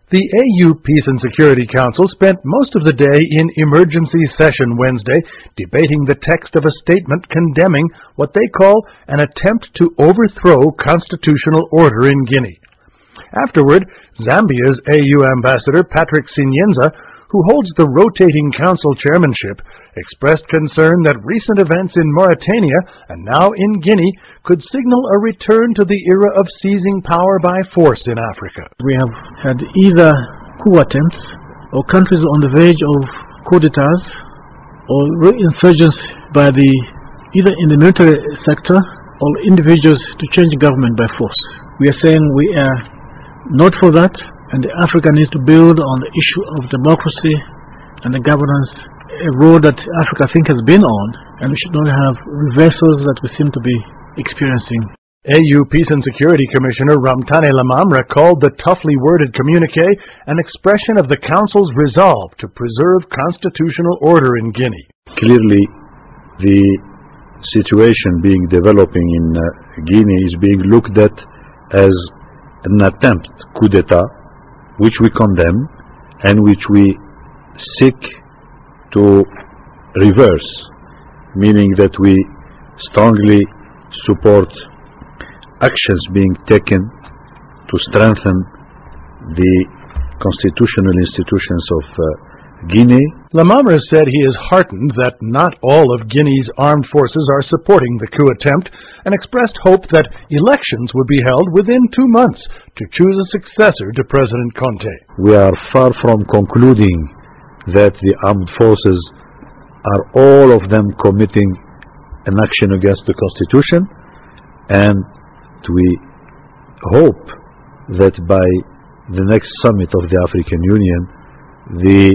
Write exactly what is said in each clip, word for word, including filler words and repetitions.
The A U Peace and Security Council spent most of the day in emergency session Wednesday debating the text of a statement condemning what they call an attempt to overthrow constitutional order in Guinea. Afterward, Zambia's A U ambassador Patrick Sinyenza, who holds the rotating council chairmanship, expressed concern that recent events in Mauritania and now in Guinea could signal a return to the era of seizing power by force in Africa. We have had either coup attempts or countries on the verge of coup d'etats or re-insurgents by the either in the military sector or individuals to change government by force. We are saying we are not for that, and Africa needs to build on the issue of democracy and the governance, a road that Africa, I think, has been on, and we should not have reversals that we seem to be experiencing. A U Peace and Security Commissioner Ramtane Lamamra called the toughly worded communique an expression of the Council's resolve to preserve constitutional order in Guinea. Clearly, the situation being developing in uh, Guinea is being looked at as an attempt coup d'etat, which we condemn and which we seek to reverse, meaning that we strongly support actions being taken to strengthen the constitutional institutions of uh, Guinea. Lamamra said he is heartened that not all of Guinea's armed forces are supporting the coup attempt and expressed hope that elections would be held within two months to choose a successor to President Conté. We are far from concluding that the armed forces are all of them committing an action against the Constitution, and we hope that by the next summit of the African Union, the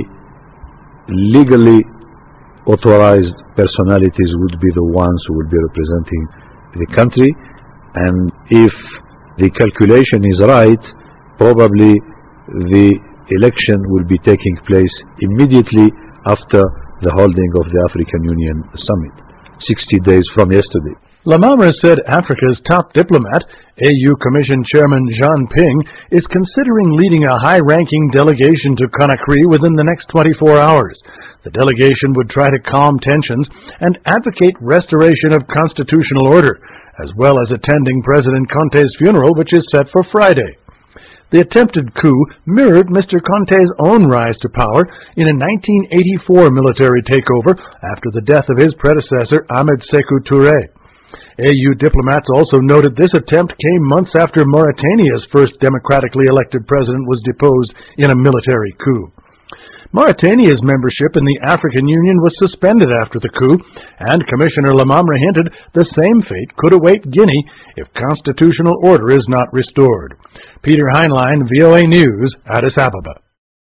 legally authorized personalities would be the ones who will be representing the country, and if the calculation is right, probably the election will be taking place immediately after the holding of the African Union summit, sixty days from yesterday. Lamamra said Africa's top diplomat, A U Commission Chairman Jean Ping, is considering leading a high-ranking delegation to Conakry within the next twenty-four hours. The delegation would try to calm tensions and advocate restoration of constitutional order, as well as attending President Conté's funeral, which is set for Friday. The attempted coup mirrored Mister Conté's own rise to power in a nineteen eighty-four military takeover after the death of his predecessor, Ahmed Sékou Touré. A U diplomats also noted this attempt came months after Mauritania's first democratically elected president was deposed in a military coup. Mauritania's membership in the African Union was suspended after the coup, and Commissioner Lamamra hinted the same fate could await Guinea if constitutional order is not restored. Peter Heinlein, V O A News, Addis Ababa.